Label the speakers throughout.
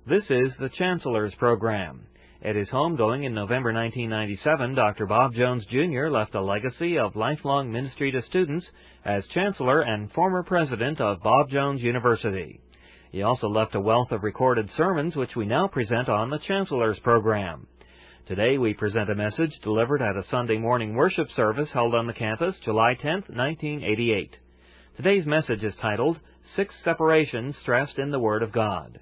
Speaker 1: This is the Chancellor's Program. At his homegoing in November 1997, Dr. Bob Jones, Jr. left a legacy of lifelong ministry to students as Chancellor and former President of Bob Jones University. He also left a wealth of recorded sermons which we now present on the Chancellor's Program. Today we present a message delivered at a Sunday morning worship service held on the campus July 10, 1988. Today's message is titled, 6 Separations Stressed in the Word of God.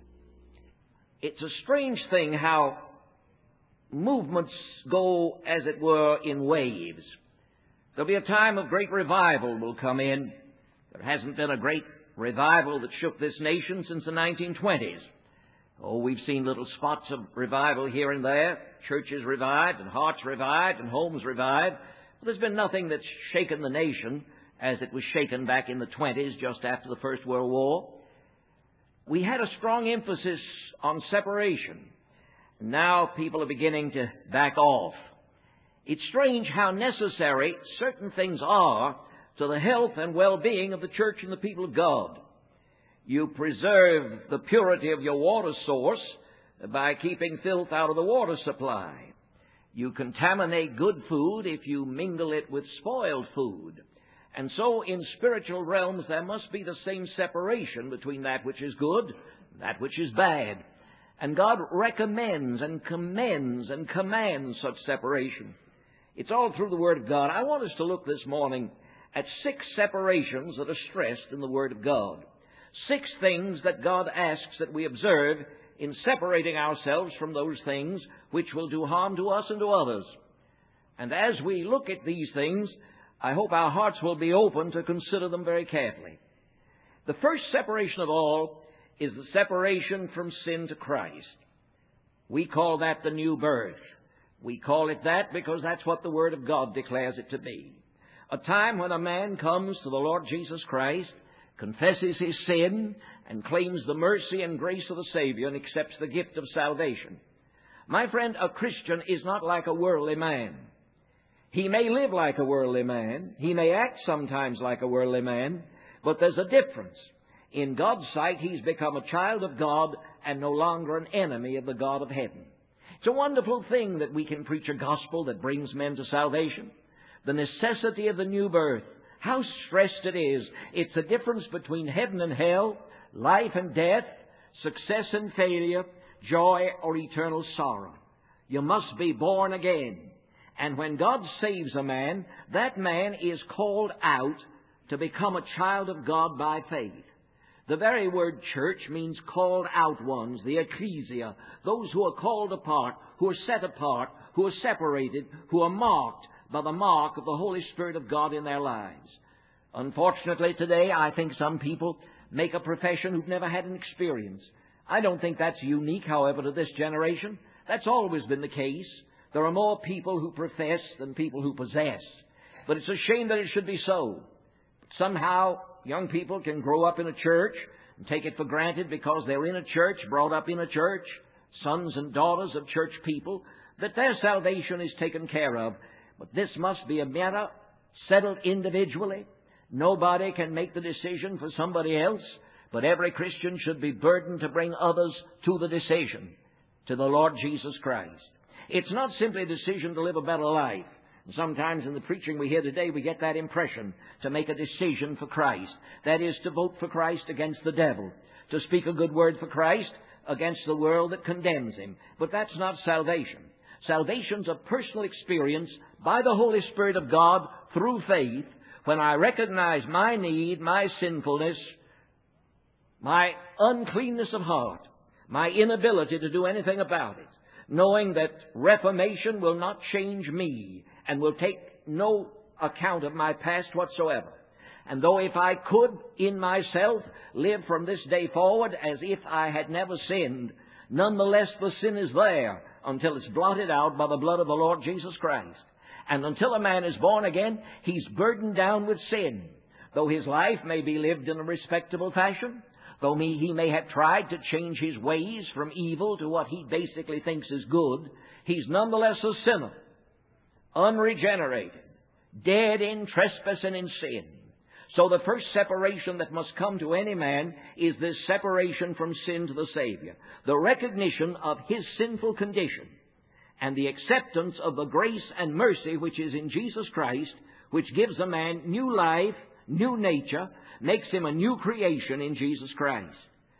Speaker 2: It's a strange thing how movements go, as it were, in waves. There'll be a time of great revival will come in. There hasn't been a great revival that shook this nation since the 1920s. Oh, we've seen little spots of revival here and there. Churches revived, and hearts revived, and homes revived. But there's been nothing that's shaken the nation as it was shaken back in the 20s, just after the First World War. We had a strong emphasis on separation. Now people are beginning to back off. It's strange how necessary certain things are to the health and well-being of the church and the people of God. You preserve the purity of your water source by keeping filth out of the water supply. You contaminate good food if you mingle it with spoiled food. And so in spiritual realms there must be the same separation between that which is good and that which is bad. And God recommends and commends and commands such separation. It's all through the Word of God. I want us to look this morning at 6 separations that are stressed in the Word of God. 6 things that God asks that we observe in separating ourselves from those things which will do harm to us and to others. And as we look at these things, I hope our hearts will be open to consider them very carefully. The first separation of all is the separation from sin to Christ. We call that the new birth. We call it that because that's what the Word of God declares it to be. A time when a man comes to the Lord Jesus Christ, confesses his sin, and claims the mercy and grace of the Savior and accepts the gift of salvation. My friend, a Christian is not like a worldly man. He may live like a worldly man. He may act sometimes like a worldly man. But there's a difference. In God's sight, he's become a child of God and no longer an enemy of the God of heaven. It's a wonderful thing that we can preach a gospel that brings men to salvation. The necessity of the new birth. How stressed it is. It's the difference between heaven and hell, life and death, success and failure, joy or eternal sorrow. You must be born again. And when God saves a man, that man is called out to become a child of God by faith. The very word church means called out ones, the ecclesia, those who are called apart, who are set apart, who are separated, who are marked by the mark of the Holy Spirit of God in their lives. Unfortunately today, I think some people make a profession who've never had an experience. I don't think that's unique, however, to this generation. That's always been the case. There are more people who profess than people who possess. But it's a shame that it should be so. Somehow, young people can grow up in a church and take it for granted because they're in a church, brought up in a church, sons and daughters of church people, that their salvation is taken care of. But this must be a matter settled individually. Nobody can make the decision for somebody else, but every Christian should be burdened to bring others to the decision, to the Lord Jesus Christ. It's not simply a decision to live a better life. Sometimes in the preaching we hear today, we get that impression, to make a decision for Christ. That is, to vote for Christ against the devil, to speak a good word for Christ against the world that condemns him. But that's not salvation. Salvation's a personal experience by the Holy Spirit of God through faith, when I recognize my need, my sinfulness, my uncleanness of heart, my inability to do anything about it, knowing that reformation will not change me and will take no account of my past whatsoever. And though if I could in myself live from this day forward as if I had never sinned, nonetheless the sin is there until it's blotted out by the blood of the Lord Jesus Christ. And until a man is born again, he's burdened down with sin. Though his life may be lived in a respectable fashion, though he may have tried to change his ways from evil to what he basically thinks is good, he's nonetheless a sinner, unregenerated, dead in trespass and in sin. So the first separation that must come to any man is this separation from sin to the Savior. The recognition of his sinful condition and the acceptance of the grace and mercy which is in Jesus Christ, which gives a man new life, new nature, makes him a new creation in Jesus Christ.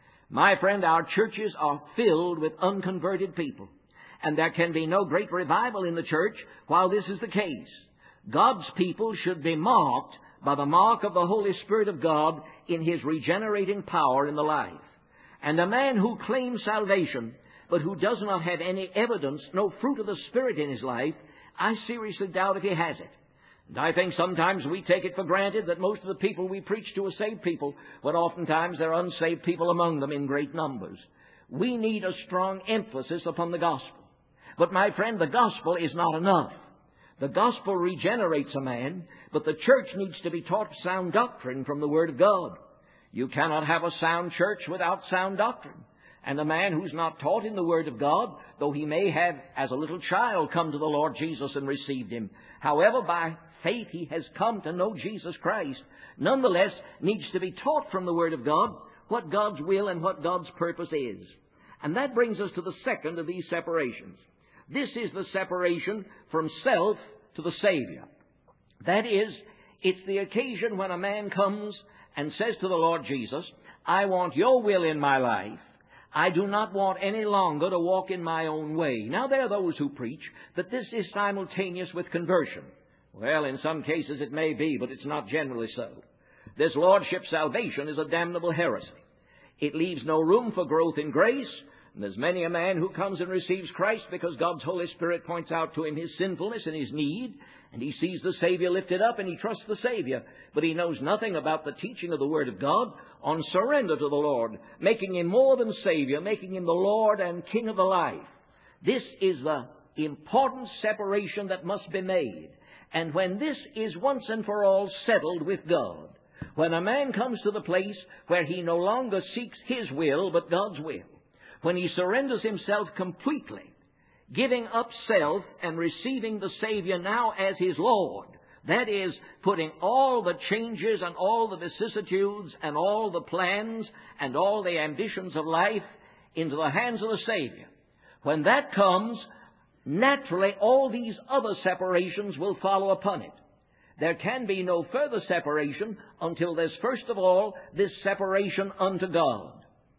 Speaker 2: My friend, our churches are filled with unconverted people, and there can be no great revival in the church while this is the case. God's people should be marked by the mark of the Holy Spirit of God in His regenerating power in the life. And a man who claims salvation, but who does not have any evidence, no fruit of the Spirit in his life, I seriously doubt if he has it. And I think sometimes we take it for granted that most of the people we preach to are saved people, but oftentimes there are unsaved people among them in great numbers. We need a strong emphasis upon the gospel. But my friend, the gospel is not enough. The gospel regenerates a man, but the church needs to be taught sound doctrine from the Word of God. You cannot have a sound church without sound doctrine. And a man who's not taught in the Word of God, though he may have, as a little child, come to the Lord Jesus and received Him, however, by faith he has come to know Jesus Christ, nonetheless needs to be taught from the Word of God what God's will and what God's purpose is. And that brings us to the second of these separations. This is the separation from self to the Savior. That is, it's the occasion when a man comes and says to the Lord Jesus, I want your will in my life. I do not want any longer to walk in my own way. Now, there are those who preach that this is simultaneous with conversion. Well, in some cases it may be, but it's not generally so. This lordship salvation is a damnable heresy. It leaves no room for growth in grace. And there's many a man who comes and receives Christ because God's Holy Spirit points out to him his sinfulness and his need, and he sees the Savior lifted up and he trusts the Savior. But he knows nothing about the teaching of the Word of God on surrender to the Lord, making Him more than Savior, making Him the Lord and King of the life. This is the important separation that must be made. And when this is once and for all settled with God, when a man comes to the place where he no longer seeks his will but God's will, when he surrenders himself completely, giving up self and receiving the Savior now as his Lord, that is, putting all the changes and all the vicissitudes and all the plans and all the ambitions of life into the hands of the Savior. When that comes, naturally all these other separations will follow upon it. There can be no further separation until there's first of all this separation unto God.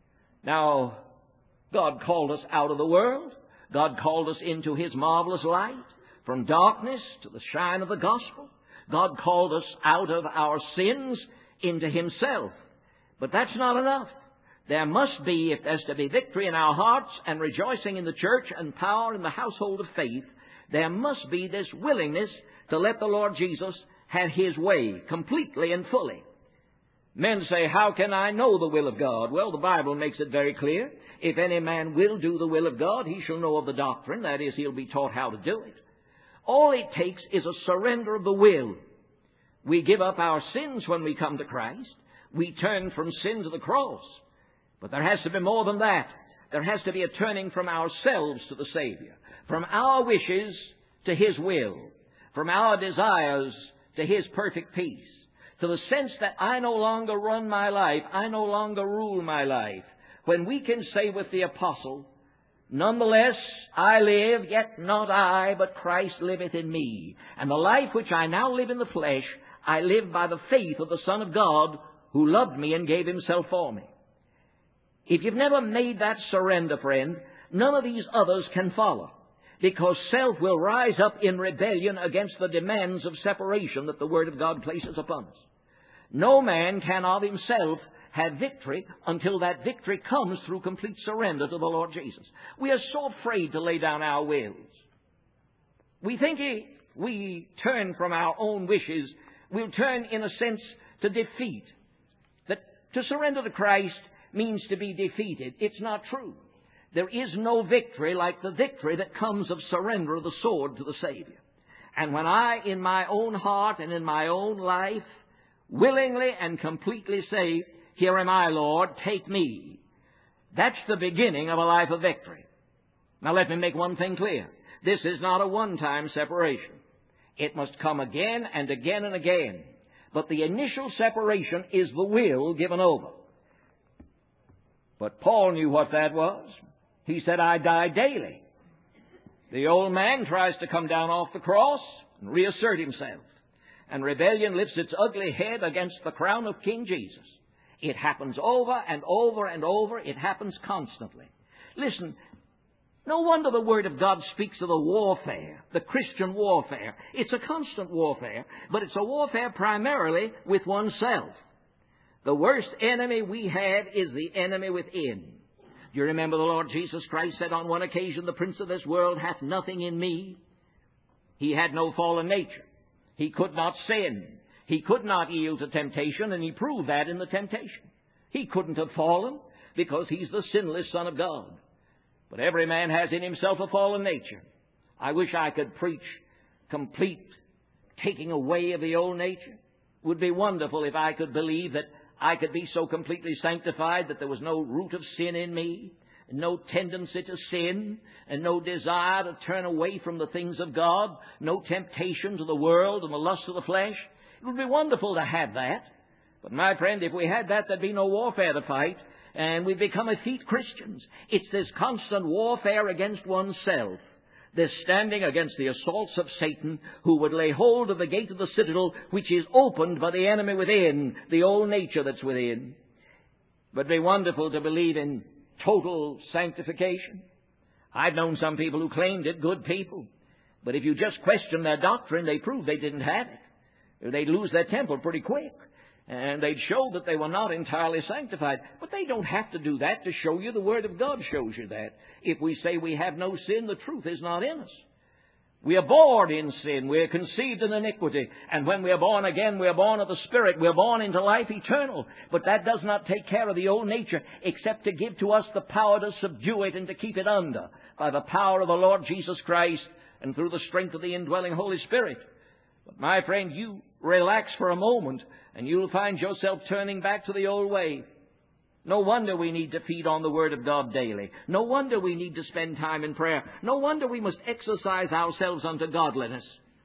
Speaker 2: Now, God called us out of the world. God called us into His marvelous light, from darkness to the shine of the gospel. God called us out of our sins into Himself. But that's not enough. There must be, if there's to be victory in our hearts and rejoicing in the church and power in the household of faith, there must be this willingness to let the Lord Jesus have His way completely and fully. Men say, how can I know the will of God? Well, the Bible makes it very clear. If any man will do the will of God, he shall know of the doctrine. That is, he'll be taught how to do it. All it takes is a surrender of the will. We give up our sins when we come to Christ. We turn from sin to the cross. But there has to be more than that. There has to be a turning from ourselves to the Savior, from our wishes to His will, from our desires to His perfect peace, to the sense that I no longer run my life, I no longer rule my life. When we can say with the apostle, nonetheless I live, yet not I, but Christ liveth in me. And the life which I now live in the flesh, I live by the faith of the Son of God, who loved me and gave Himself for me. If you've never made that surrender, friend, none of these others can follow, because self will rise up in rebellion against the demands of separation that the Word of God places upon us. No man can of himself have victory until that victory comes through complete surrender to the Lord Jesus. We are so afraid to lay down our wills. We think if we turn from our own wishes, we'll turn, in a sense, to defeat. That to surrender to Christ means to be defeated. It's not true. There is no victory like the victory that comes of surrender of the sword to the Savior. And when I, in my own heart and in my own life, willingly and completely say, here am I, Lord, take me, that's the beginning of a life of victory. Now let me make one thing clear. This is not a one-time separation. It must come again and again and again. but the initial separation is the will given over. But Paul knew what that was. He said, I die daily. The old man tries to come down off the cross and reassert himself. And rebellion lifts its ugly head against the crown of King Jesus. It happens over and over and over. It happens constantly. Listen, no wonder the Word of God speaks of the warfare, the Christian warfare. It's a constant warfare, but it's a warfare primarily with oneself. The worst enemy we have is the enemy within. Do you remember the Lord Jesus Christ said on one occasion, the prince of this world hath nothing in me? He had no fallen nature. He could not sin. He could not yield to temptation, and he proved that in the temptation. He couldn't have fallen because he's the sinless Son of God. But every man has in himself a fallen nature. I wish I could preach complete taking away of the old nature. It would be wonderful if I could believe that I could be so completely sanctified that there was no root of sin in me, and no tendency to sin, and no desire to turn away from the things of God, no temptation to the world and the lust of the flesh. It would be wonderful to have that. But my friend, if we had that, there'd be no warfare to fight, and we'd become effete Christians. It's this constant warfare against oneself, this standing against the assaults of Satan, who would lay hold of the gate of the citadel, which is opened by the enemy within, the old nature that's within. But it'd be wonderful to believe in total sanctification. I've known some people who claimed it, good people. But if you just question their doctrine, they prove they didn't have it. They'd lose their temper pretty quick. And they'd show that they were not entirely sanctified. But they don't have to do that to show you. The Word of God shows you that. If we say we have no sin, the truth is not in us. We are born in sin. We are conceived in iniquity. And when we are born again, we are born of the Spirit. We are born into life eternal. But that does not take care of the old nature, except to give to us the power to subdue it and to keep it under by the power of the Lord Jesus Christ and through the strength of the indwelling Holy Spirit. But my friend, you relax for a moment and you'll find yourself turning back to the old way. No wonder we need to feed on the Word of God daily. No wonder we need to spend time in prayer. No wonder we must exercise ourselves unto godliness.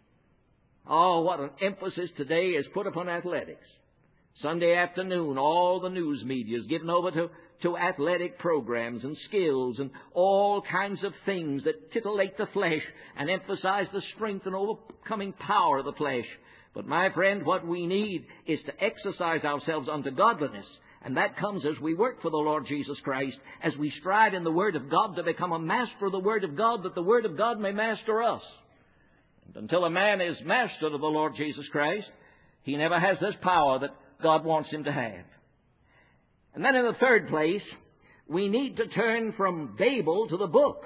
Speaker 2: Oh, what an emphasis today is put upon athletics. Sunday afternoon, all the news media is given over to athletic programs and skills and all kinds of things that titillate the flesh and emphasize the strength and overcoming power of the flesh. But my friend, what we need is to exercise ourselves unto godliness. And that comes as we work for the Lord Jesus Christ, as we strive in the Word of God to become a master of the Word of God, that the Word of God may master us. And until a man is master of the Lord Jesus Christ, he never has this power that God wants him to have. And then in the third place, we need to turn from Babel to the book.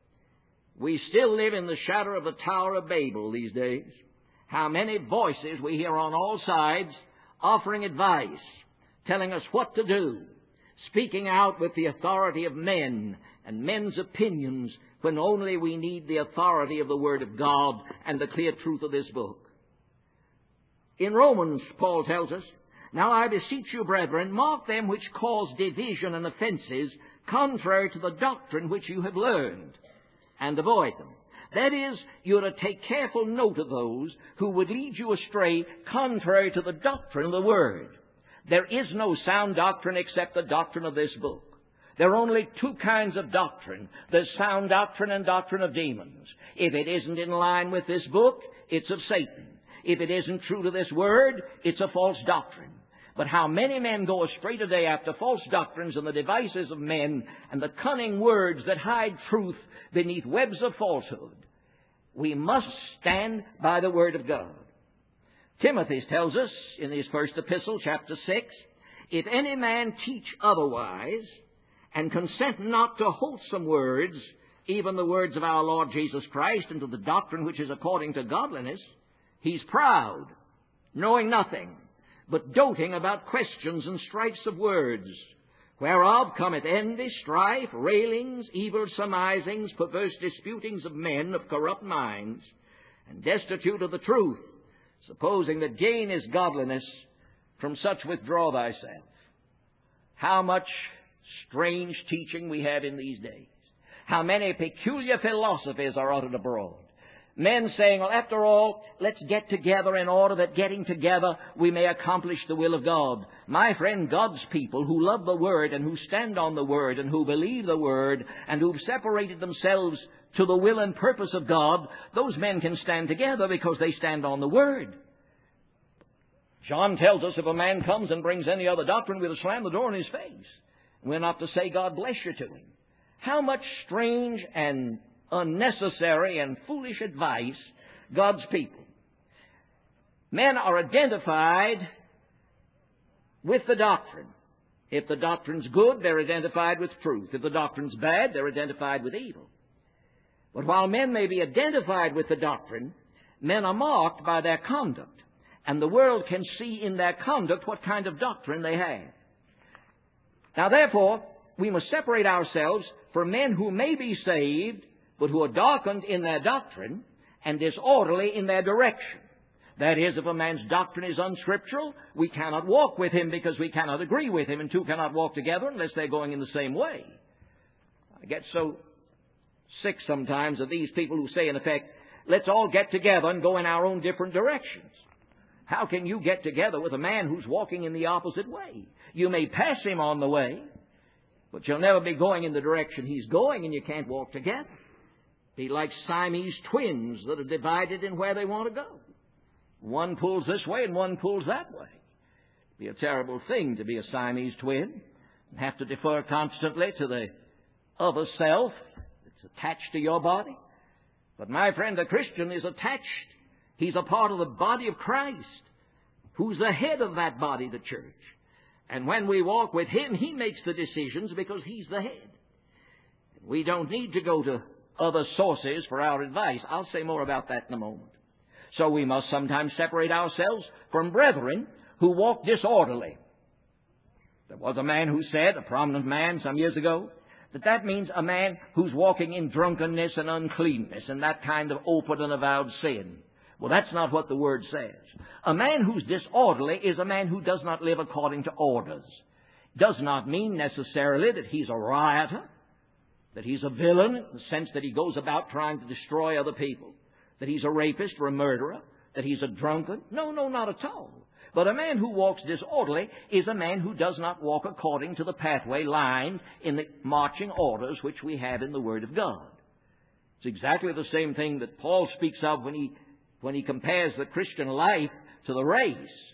Speaker 2: We still live in the shadow of the Tower of Babel these days. How many voices we hear on all sides offering advice, telling us what to do, speaking out with the authority of men and men's opinions, when only we need the authority of the Word of God and the clear truth of this book. In Romans, Paul tells us, Now I beseech you, brethren, mark them which cause division and offenses, contrary to the doctrine which you have learned, and avoid them. That is, you're to take careful note of those who would lead you astray contrary to the doctrine of the Word. There is no sound doctrine except the doctrine of this book. There are only two kinds of doctrine. There's sound doctrine and doctrine of demons. If it isn't in line with this book, it's of Satan. If it isn't true to this Word, it's a false doctrine. But how many men go astray today after false doctrines and the devices of men and the cunning words that hide truth beneath webs of falsehood. We must stand by the Word of God. Timothy tells us in his first epistle, chapter 6, If any man teach otherwise, and consent not to wholesome words, even the words of our Lord Jesus Christ, and to the doctrine which is according to godliness, he's proud, knowing nothing, but doting about questions and strifes of words, whereof cometh envy, strife, railings, evil surmisings, perverse disputings of men of corrupt minds, and destitute of the truth, supposing that gain is godliness, from such withdraw thyself. How much strange teaching we have in these days. How many peculiar philosophies are uttered abroad. Men saying, well, after all, let's get together in order that getting together we may accomplish the will of God. My friend, God's people who love the Word and who stand on the Word and who believe the Word and who've separated themselves to the will and purpose of God, those men can stand together because they stand on the Word. John tells us if a man comes and brings any other doctrine, we'll slam the door in his face. We're not to say, God bless you to him. How much strange and unnecessary and foolish advice God's people. Men are identified with the doctrine. If the doctrine's good, they're identified with truth. If the doctrine's bad, they're identified with evil. But while men may be identified with the doctrine, men are marked by their conduct. And the world can see in their conduct what kind of doctrine they have. Now, therefore, we must separate ourselves from men who may be saved, but who are darkened in their doctrine and disorderly in their direction. That is, if a man's doctrine is unscriptural, we cannot walk with him because we cannot agree with him, and two cannot walk together unless they're going in the same way. I get so sick sometimes of these people who say, in effect, let's all get together and go in our own different directions. How can you get together with a man who's walking in the opposite way? You may pass him on the way, but you'll never be going in the direction he's going, and you can't walk together. Be like Siamese twins that are divided in where they want to go. One pulls this way and one pulls that way. It'd be a terrible thing to be a Siamese twin and have to defer constantly to the other self that's attached to your body. But my friend, the Christian is attached. He's a part of the body of Christ, who's the head of that body, the church. And when we walk with Him, He makes the decisions because He's the head. We don't need to go to other sources for our advice. I'll say more about that in a moment. So we must sometimes separate ourselves from brethren who walk disorderly. There was a man who said, a prominent man some years ago, that means a man who's walking in drunkenness and uncleanness and that kind of open and avowed sin. Well, that's not what the Word says. A man who's disorderly is a man who does not live according to orders. Does not mean necessarily that he's a rioter, that he's a villain in the sense that he goes about trying to destroy other people, that he's a rapist or a murderer, that he's a drunkard. No, not at all. But a man who walks disorderly is a man who does not walk according to the pathway lined in the marching orders which we have in the Word of God. It's exactly the same thing that Paul speaks of when he compares the Christian life to the race.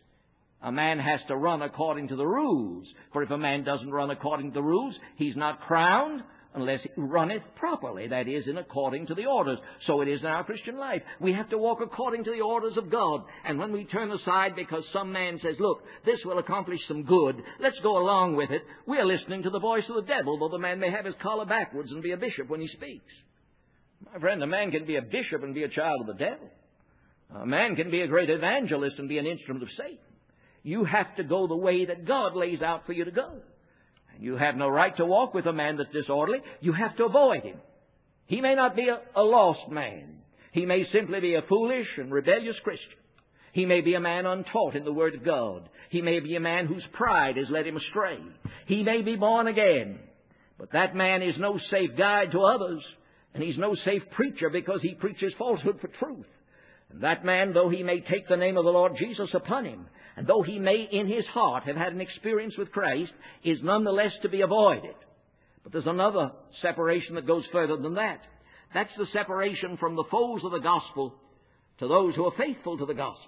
Speaker 2: A man has to run according to the rules. For if a man doesn't run according to the rules, he's not crowned unless he runneth properly, that is, in according to the orders. So it is in our Christian life. We have to walk according to the orders of God. And when we turn aside because some man says, look, this will accomplish some good, let's go along with it, we are listening to the voice of the devil, though the man may have his collar backwards and be a bishop when he speaks. My friend, a man can be a bishop and be a child of the devil. A man can be a great evangelist and be an instrument of Satan. You have to go the way that God lays out for you to go. And you have no right to walk with a man that's disorderly. You have to avoid him. He may not be a lost man. He may simply be a foolish and rebellious Christian. He may be a man untaught in the Word of God. He may be a man whose pride has led him astray. He may be born again. But that man is no safe guide to others. And he's no safe preacher because he preaches falsehood for truth. And that man, though he may take the name of the Lord Jesus upon him, and though he may in his heart have had an experience with Christ, is nonetheless to be avoided. But there's another separation that goes further than that. That's the separation from the foes of the gospel to those who are faithful to the gospel.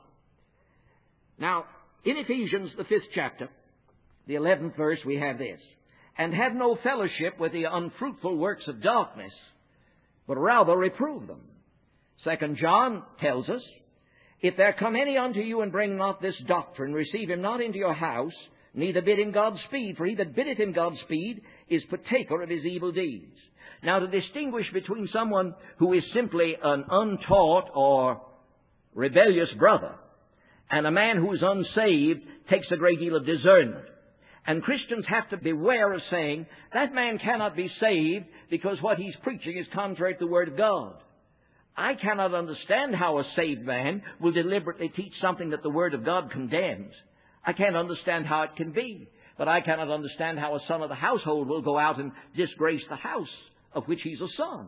Speaker 2: Now, in Ephesians, the 5th chapter, the 11th verse, we have this. And have no fellowship with the unfruitful works of darkness, but rather reprove them. 2 John tells us, if there come any unto you and bring not this doctrine, receive him not into your house, neither bid him Godspeed, for he that biddeth him Godspeed is partaker of his evil deeds. Now, to distinguish between someone who is simply an untaught or rebellious brother and a man who is unsaved takes a great deal of discernment. And Christians have to beware of saying, that man cannot be saved because what he's preaching is contrary to the Word of God. I cannot understand how a saved man will deliberately teach something that the Word of God condemns. I can't understand how it can be. But I cannot understand how a son of the household will go out and disgrace the house of which he's a son.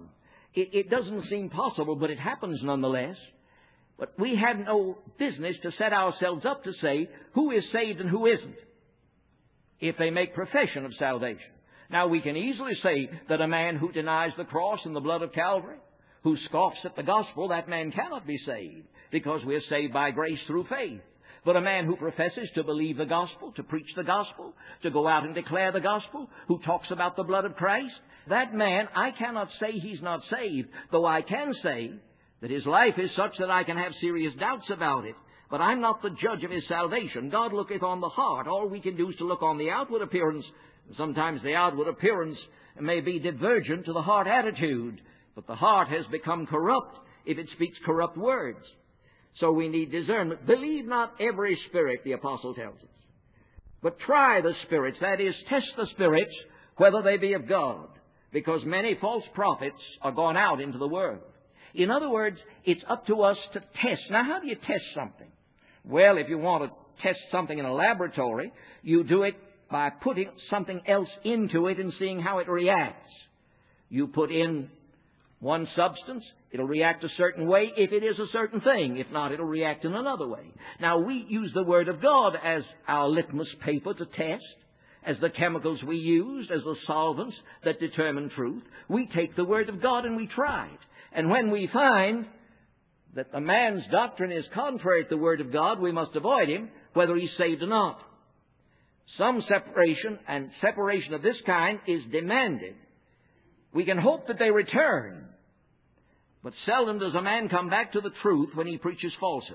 Speaker 2: It doesn't seem possible, but it happens nonetheless. But we have no business to set ourselves up to say who is saved and who isn't, if they make profession of salvation. Now, we can easily say that a man who denies the cross and the blood of Calvary, who scoffs at the gospel, that man cannot be saved, because we are saved by grace through faith. But a man who professes to believe the gospel, to preach the gospel, to go out and declare the gospel, who talks about the blood of Christ, that man, I cannot say he's not saved, though I can say that his life is such that I can have serious doubts about it. But I'm not the judge of his salvation. God looketh on the heart. All we can do is to look on the outward appearance. Sometimes the outward appearance may be divergent to the heart attitude, but the heart has become corrupt if it speaks corrupt words. So we need discernment. Believe not every spirit, the apostle tells us, but try the spirits, that is, test the spirits, whether they be of God, because many false prophets are gone out into the world. In other words, it's up to us to test. Now, how do you test something? Well, if you want to test something in a laboratory, you do it by putting something else into it and seeing how it reacts. You put in one substance, it'll react a certain way if it is a certain thing. If not, it'll react in another way. Now, we use the Word of God as our litmus paper to test, as the chemicals we use, as the solvents that determine truth. We take the Word of God and we try it. And when we find that the man's doctrine is contrary to the Word of God, we must avoid him, whether he's saved or not. Some separation, and separation of this kind, is demanded. We can hope that they return, but seldom does a man come back to the truth when he preaches falsehood.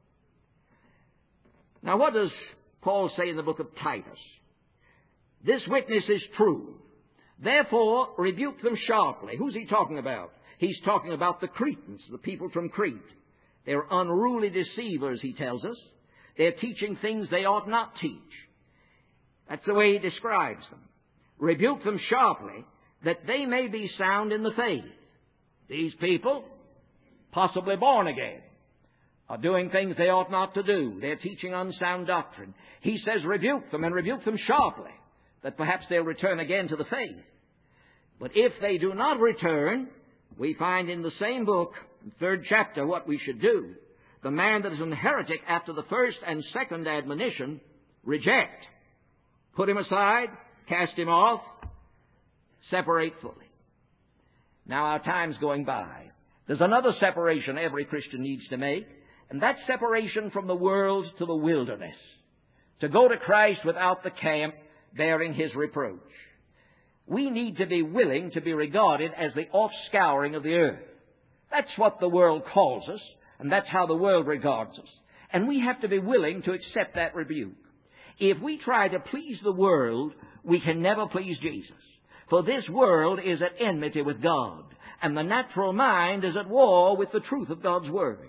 Speaker 2: Now, what does Paul say in the book of Titus? This witness is true. Therefore, rebuke them sharply. Who's he talking about? He's talking about the Cretans, the people from Crete. They're unruly deceivers, he tells us. They're teaching things they ought not teach. That's the way he describes them. Rebuke them sharply, that they may be sound in the faith. These people, possibly born again, are doing things they ought not to do. They're teaching unsound doctrine. He says rebuke them, and rebuke them sharply, that perhaps they'll return again to the faith. But if they do not return, we find in the same book, 3rd chapter, what we should do. The man that is an heretic after the first and second admonition, reject. Put him aside, cast him off, separate fully. Now our time's going by. There's another separation every Christian needs to make, and that's separation from the world to the wilderness. To go to Christ without the camp, bearing his reproach. We need to be willing to be regarded as the offscouring of the earth. That's what the world calls us, and that's how the world regards us. And we have to be willing to accept that rebuke. If we try to please the world, we can never please Jesus. For this world is at enmity with God, and the natural mind is at war with the truth of God's Word.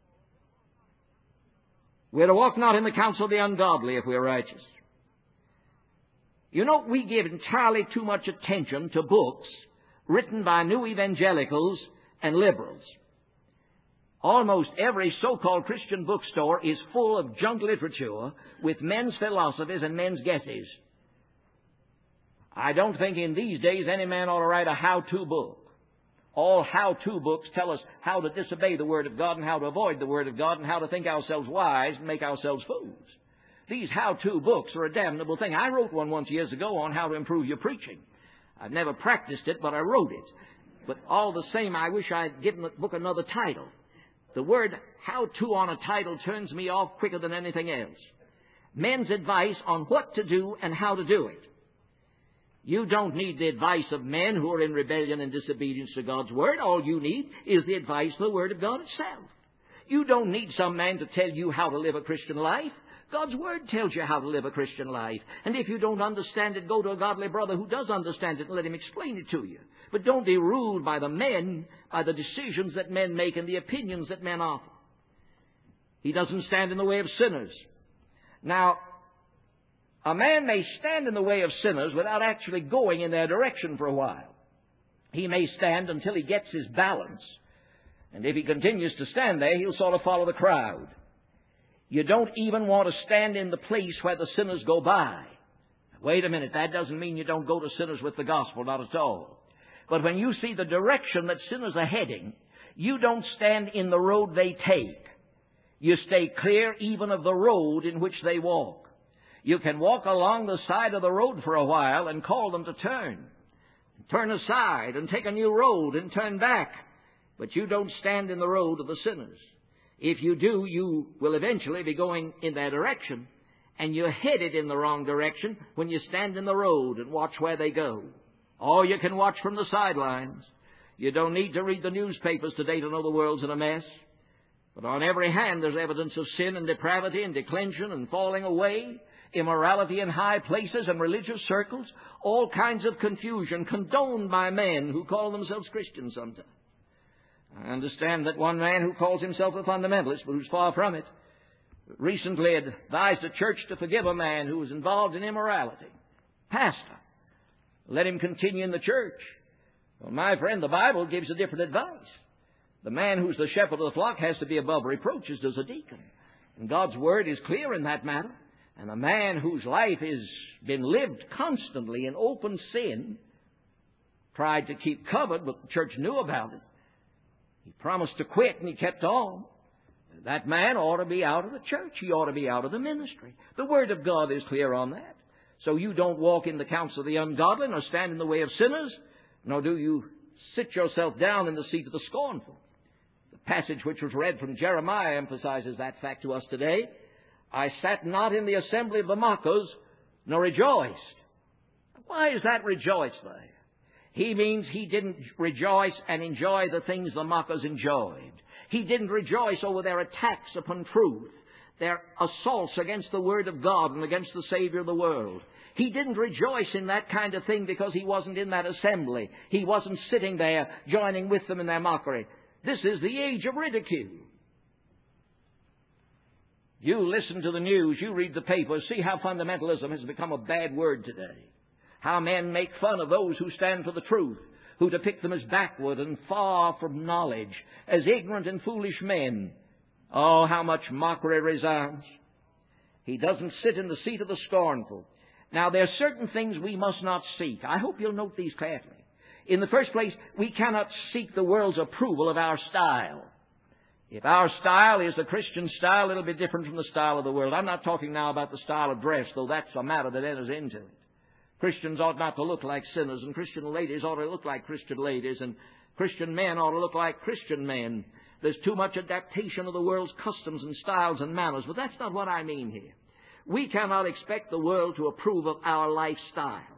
Speaker 2: We're to walk not in the counsel of the ungodly if we're righteous. You know, we give entirely too much attention to books written by new evangelicals and liberals. Almost every so-called Christian bookstore is full of junk literature with men's philosophies and men's guesses. I don't think in these days any man ought to write a how-to book. All how-to books tell us how to disobey the Word of God and how to avoid the Word of God and how to think ourselves wise and make ourselves fools. These how-to books are a damnable thing. I wrote one once years ago on how to improve your preaching. I've never practiced it, but I wrote it. But all the same, I wish I'd given the book another title. The word how-to on a title turns me off quicker than anything else. Men's advice on what to do and how to do it. You don't need the advice of men who are in rebellion and disobedience to God's Word. All you need is the advice of the Word of God itself. You don't need some man to tell you how to live a Christian life. God's Word tells you how to live a Christian life. And if you don't understand it, go to a godly brother who does understand it and let him explain it to you. But don't be ruled by the men, by the decisions that men make and the opinions that men offer. He doesn't stand in the way of sinners. Now, a man may stand in the way of sinners without actually going in their direction for a while. He may stand until he gets his balance. And if he continues to stand there, he'll sort of follow the crowd. You don't even want to stand in the place where the sinners go by. Wait a minute, that doesn't mean you don't go to sinners with the gospel, not at all. But when you see the direction that sinners are heading, you don't stand in the road they take. You stay clear even of the road in which they walk. You can walk along the side of the road for a while and call them to turn aside and take a new road and turn back. But you don't stand in the road of the sinners. If you do, you will eventually be going in that direction, and you're headed in the wrong direction when you stand in the road and watch where they go. Or you can watch from the sidelines. You don't need to read the newspapers today to know the world's in a mess. But on every hand there's evidence of sin and depravity and declension and falling away, immorality in high places and religious circles, all kinds of confusion condoned by men who call themselves Christians sometimes. I understand that one man who calls himself a fundamentalist, but who's far from it, recently advised a church to forgive a man who was involved in immorality. Pastor, let him continue in the church. Well, my friend, the Bible gives a different advice. The man who's the shepherd of the flock has to be above reproach, as does a deacon. And God's Word is clear in that matter. And a man whose life has been lived constantly in open sin tried to keep covered, but the church knew about it. He promised to quit, and he kept on. That man ought to be out of the church. He ought to be out of the ministry. The Word of God is clear on that. So you don't walk in the counsel of the ungodly, nor stand in the way of sinners, nor do you sit yourself down in the seat of the scornful. The passage which was read from Jeremiah emphasizes that fact to us today. I sat not in the assembly of the mockers, nor rejoiced. Why is that rejoiced there? He means he didn't rejoice and enjoy the things the mockers enjoyed. He didn't rejoice over their attacks upon truth, their assaults against the Word of God and against the Savior of the world. He didn't rejoice in that kind of thing because he wasn't in that assembly. He wasn't sitting there joining with them in their mockery. This is the age of ridicule. You listen to the news, you read the papers, see how fundamentalism has become a bad word today. How men make fun of those who stand for the truth, who depict them as backward and far from knowledge, as ignorant and foolish men. Oh, how much mockery resounds. He doesn't sit in the seat of the scornful. Now, there are certain things we must not seek. I hope you'll note these carefully. In the first place, we cannot seek the world's approval of our style. If our style is the Christian style, it'll be different from the style of the world. I'm not talking now about the style of dress, though that's a matter that enters into it. Christians ought not to look like sinners, and Christian ladies ought to look like Christian ladies, and Christian men ought to look like Christian men. There's too much adaptation of the world's customs and styles and manners, but that's not what I mean here. We cannot expect the world to approve of our lifestyle.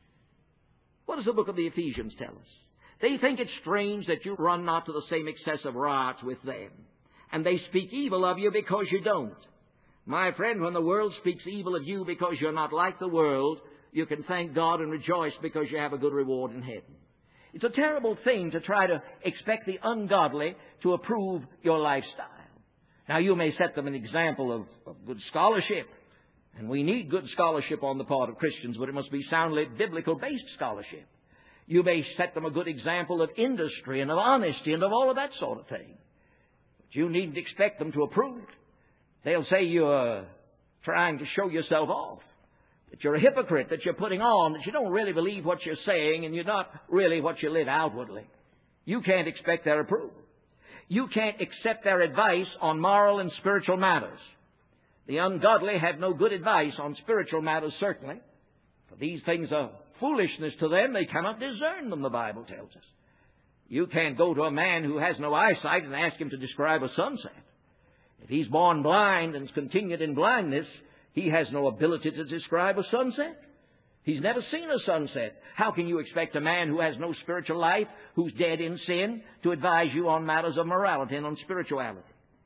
Speaker 2: What does the book of the Ephesians tell us? They think it strange that you run not to the same excess of riots with them, and they speak evil of you because you don't. My friend, when the world speaks evil of you because you're not like the world, you can thank God and rejoice because you have a good reward in heaven. It's a terrible thing to try to expect the ungodly to approve your lifestyle. Now, you may set them an example of good scholarship, and we need good scholarship on the part of Christians, but it must be soundly biblical-based scholarship. You may set them a good example of industry and of honesty and of all of that sort of thing. But you needn't expect them to approve. They'll say you're trying to show yourself off, that you're a hypocrite, that you're putting on, that you don't really believe what you're saying, and you're not really what you live outwardly. You can't expect their approval. You can't accept their advice on moral and spiritual matters. The ungodly have no good advice on spiritual matters, certainly. For these things are foolishness to them. They cannot discern them, the Bible tells us. You can't go to a man who has no eyesight and ask him to describe a sunset. If he's born blind and continued in blindness, he has no ability to describe a sunset. He's never seen a sunset. How can you expect a man who has no spiritual life, who's dead in sin, to advise you on matters of morality and on spirituality?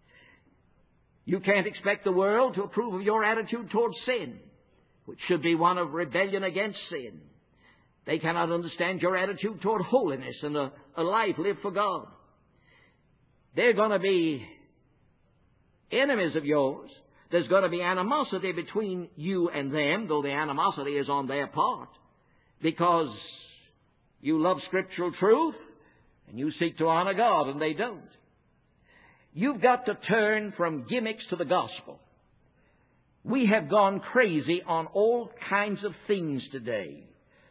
Speaker 2: You can't expect the world to approve of your attitude towards sin, which should be one of rebellion against sin. They cannot understand your attitude toward holiness and a life lived for God. They're going to be enemies of yours. There's going to be animosity between you and them, though the animosity is on their part, because you love scriptural truth and you seek to honor God, and they don't. You've got to turn from gimmicks to the gospel. We have gone crazy on all kinds of things today.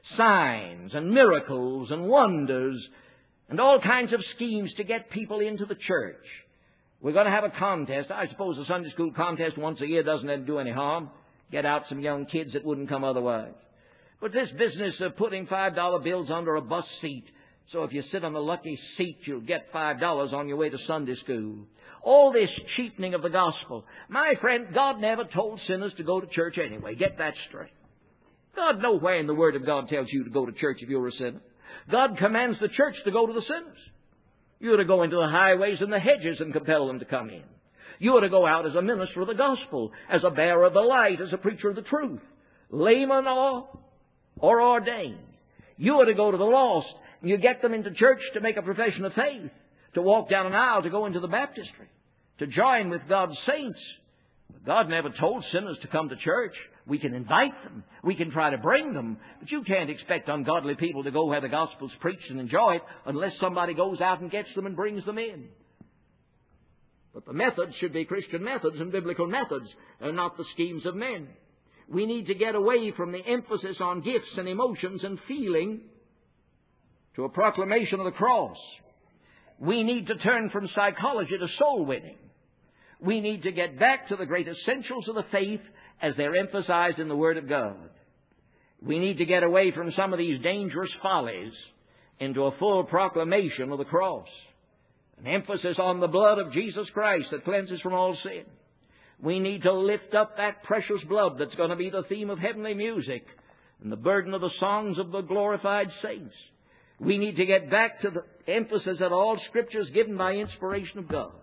Speaker 2: signs and miracles and wonders and all kinds of schemes to get people into the church. We're going to have a contest. I suppose a Sunday school contest once a year doesn't do any harm. Get out some young kids that wouldn't come otherwise. But this business of putting $5 bills under a bus seat, so if you sit on the lucky seat, you'll get $5 on your way to Sunday school. All this cheapening of the gospel. My friend, God never told sinners to go to church anyway. Get that straight. God nowhere in the Word of God tells you to go to church if you're a sinner. God commands the church to go to the sinners. You ought to go into the highways and the hedges and compel them to come in. You ought to go out as a minister of the gospel, as a bearer of the light, as a preacher of the truth, layman or ordained. You ought to go to the lost, and you get them into church to make a profession of faith, to walk down an aisle, to go into the baptistry, to join with God's saints. But God never told sinners to come to church. We can invite them. We can try to bring them. But you can't expect ungodly people to go where the gospel's preached and enjoy it unless somebody goes out and gets them and brings them in. But the methods should be Christian methods and biblical methods, and not the schemes of men. We need to get away from the emphasis on gifts and emotions and feeling to a proclamation of the cross. We need to turn from psychology to soul winning. We need to get back to the great essentials of the faith as they're emphasized in the Word of God. We need to get away from some of these dangerous follies into a full proclamation of the cross. An emphasis on the blood of Jesus Christ that cleanses from all sin. We need to lift up that precious blood that's going to be the theme of heavenly music and the burden of the songs of the glorified saints. We need to get back to the emphasis that all Scripture is given by inspiration of God.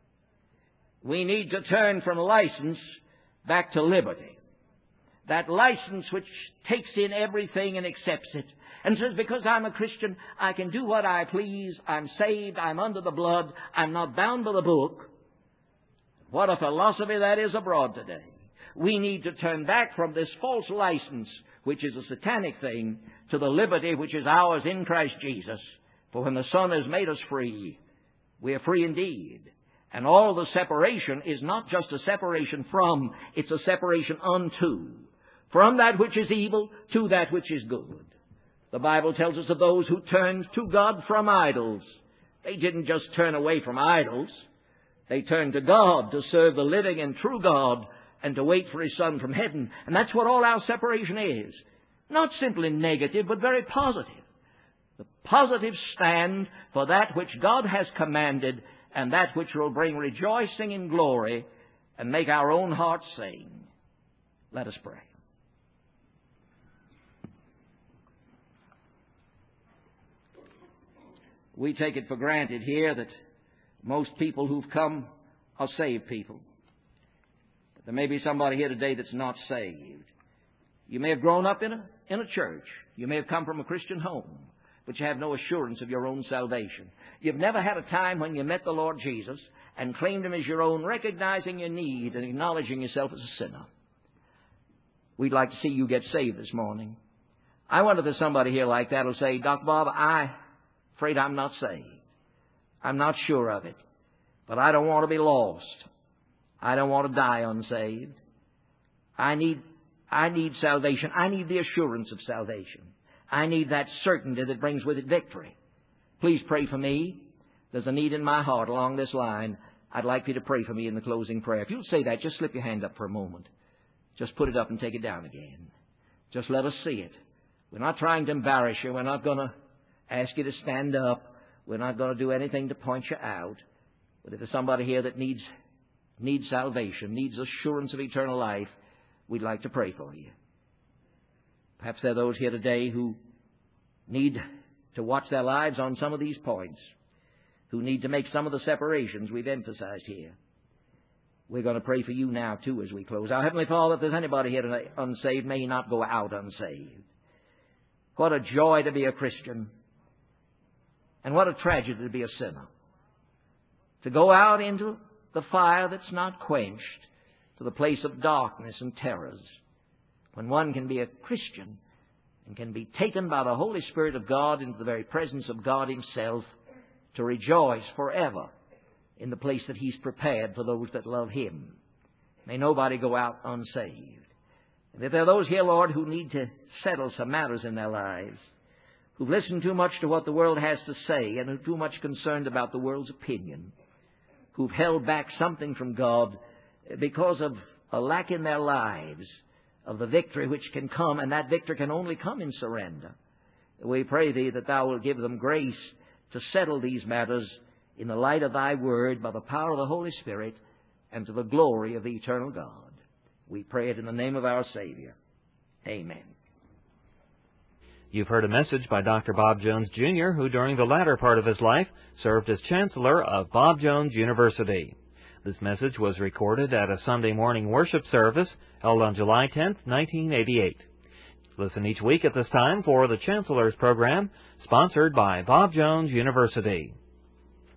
Speaker 2: We need to turn from license back to liberty. That license which takes in everything and accepts it and says, because I'm a Christian, I can do what I please. I'm saved. I'm under the blood. I'm not bound by the book. What a philosophy that is abroad today. We need to turn back from this false license, which is a satanic thing, to the liberty which is ours in Christ Jesus. For when the Son has made us free, we are free indeed. And all the separation is not just a separation from, it's a separation unto. From that which is evil to that which is good. The Bible tells us of those who turned to God from idols. They didn't just turn away from idols. They turned to God to serve the living and true God and to wait for His Son from heaven. And that's what all our separation is. Not simply negative, but very positive. The positive stand for that which God has commanded and that which will bring rejoicing and glory and make our own hearts sing. Let us pray. We take it for granted here that most people who've come are saved people. But there may be somebody here today that's not saved. You may have grown up in a church. You may have come from a Christian home, but you have no assurance of your own salvation. You've never had a time when you met the Lord Jesus and claimed Him as your own, recognizing your need and acknowledging yourself as a sinner. We'd like to see you get saved this morning. I wonder if there's somebody here like that who'll say, Dr. Bob, I'm afraid I'm not saved. I'm not sure of it. But I don't want to be lost. I don't want to die unsaved. I need salvation. I need the assurance of salvation. I need that certainty that brings with it victory. Please pray for me. There's a need in my heart along this line. I'd like you to pray for me in the closing prayer. If you'll say that, just slip your hand up for a moment. Just put it up and take it down again. Just let us see it. We're not trying to embarrass you. We're not going to ask you to stand up. We're not going to do anything to point you out. But if there's somebody here that needs salvation, needs assurance of eternal life, we'd like to pray for you. Perhaps there are those here today who need to watch their lives on some of these points, who need to make some of the separations we've emphasized here. We're going to pray for you now, too, as we close. Our Heavenly Father, if there's anybody here today unsaved, may he not go out unsaved. What a joy to be a Christian. And what a tragedy to be a sinner. To go out into the fire that's not quenched, to the place of darkness and terrors, when one can be a Christian and can be taken by the Holy Spirit of God into the very presence of God Himself to rejoice forever in the place that He's prepared for those that love Him. May nobody go out unsaved. And if there are those here, Lord, who need to settle some matters in their lives, who've listened too much to what the world has to say and are too much concerned about the world's opinion, who've held back something from God because of a lack in their lives of the victory which can come, and that victory can only come in surrender. We pray Thee that Thou will give them grace to settle these matters in the light of Thy Word by the power of the Holy Spirit and to the glory of the eternal God. We pray it in the name of our Savior. Amen.
Speaker 1: You've heard a message by Dr. Bob Jones, Jr., who during the latter part of his life served as Chancellor of Bob Jones University. This message was recorded at a Sunday morning worship service held on July 10, 1988. Listen each week at this time for the Chancellor's Program, sponsored by Bob Jones University.